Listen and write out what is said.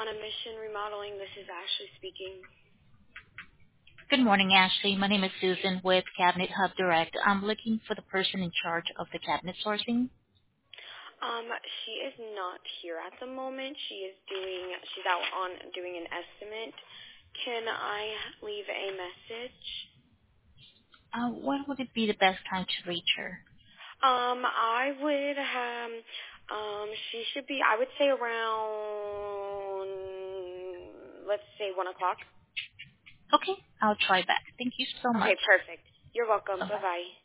On a Mission Remodeling. This is Ashley speaking. Good morning, Ashley. My name is Susan with Cabinet Hub Direct. I'm looking for the person in charge of the cabinet sourcing. She is not here at the moment. She's out on doing an estimate. Can I leave a message? When would it be the best time to reach her? I would she should be, I would say around, let's say 1 o'clock. Okay, I'll try back. Thank you so much. Okay, perfect. You're welcome. Bye-bye. Bye-bye.